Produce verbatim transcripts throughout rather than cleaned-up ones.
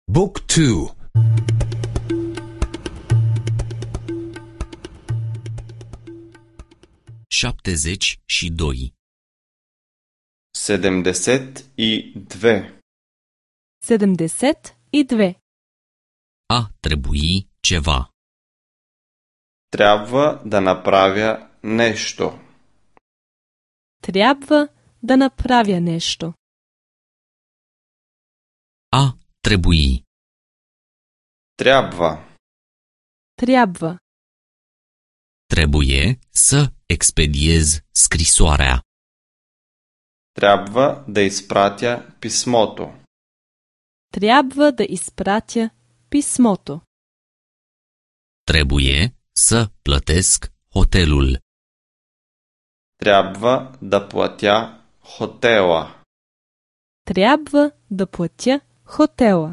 Book two. șaptezeci și doi. Sedemdeset i dve. Sedemdeset и две. A trebui ceva. Трябва да направя нещо. Трябва да направя нещо. A trebui. Трябва. Трябва. Trebuie să expediez scrisoarea. Трябва да изпратя писмото. Трябва да изпратя писмото. Trebuie să plătesc hotelul. Трябва да платя хотела. Трябва да платя хотела.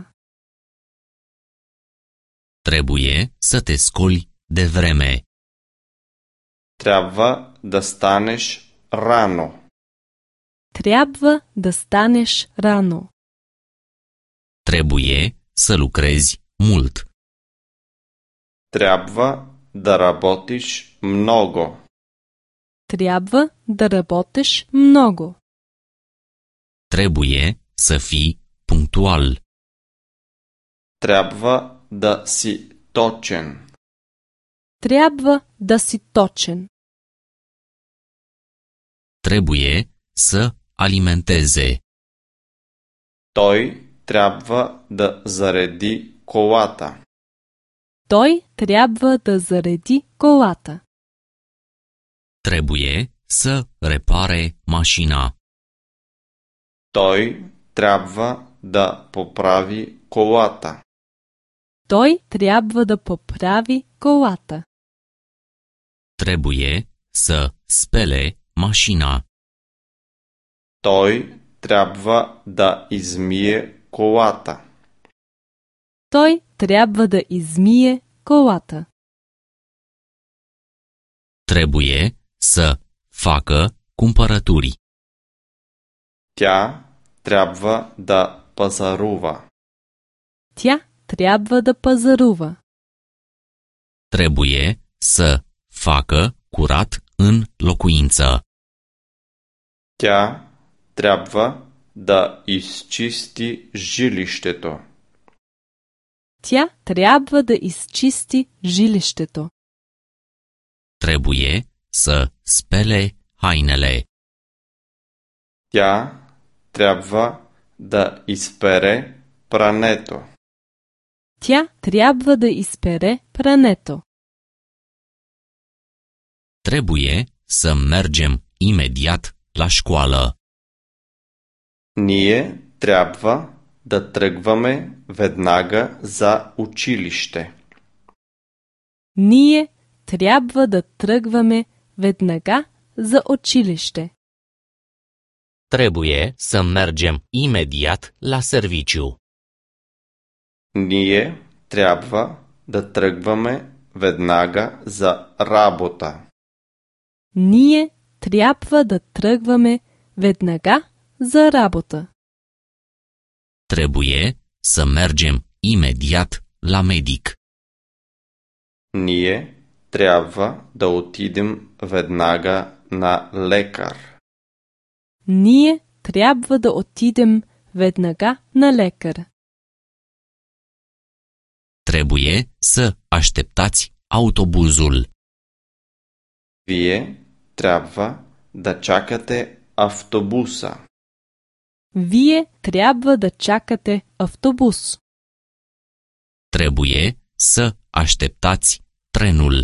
Trebuie să te scoli de vreme. Трябва да станеш рано. Трябва да станеш рано. Trebuie să lucrezi mult. Трябва да работиш много. Трябва да работиш много. Trebuie să fii punctual. Трябва да си точен. Трябва да си точен. Trebuie să alimenteze. Той трябва да зареди колата. Той трябва да зареди колата. Trebuie să repare mașina. Той трябва да поправи колата. Той трябва да поправи колата. Trebuie să spele mașina. Той трябва да измие колата. Той трябва да измие колата. Trebuie să facă cumpărături. Тя трябва да пазарува. Тя трябва да пазарува. Trebuie să facă curat în locuință. Тя трябва да изчисти жилището. Тя трябва да изчисти жилището. Trebuie să spele hainele. Тя трябва да изпере прането. Тя трябва да изпере прането. Trebuie să mergem imediat la școală. Ние трябва да тръгваме веднага за училище. Ние трябва да тръгваме веднага за училище. Trebuie să mergem imediat la serviciu. Ние трябва да тръгваме веднага за работа. Ние трябва да тръгваме веднага за работа. Trebuie să mergem imediat la medic. Ние трябва да отидем веднага на лекар. Ние трябва да отидем веднага на лекар. Trebuie să așteptați autobuzul. Вие трябва да чакате автобуса. Вие трябва да чакате автобус. Trebuie să așteptați trenul.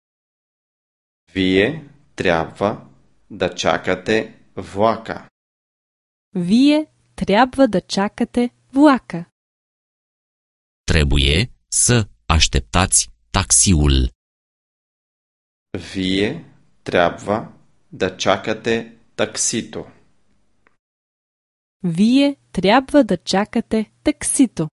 Вие трябва да чакате влака. Вие трябва да чакате влака. Trebuie să așteptați taxiul. Вие трябва да чакате таксито. Вие трябва да чакате таксито.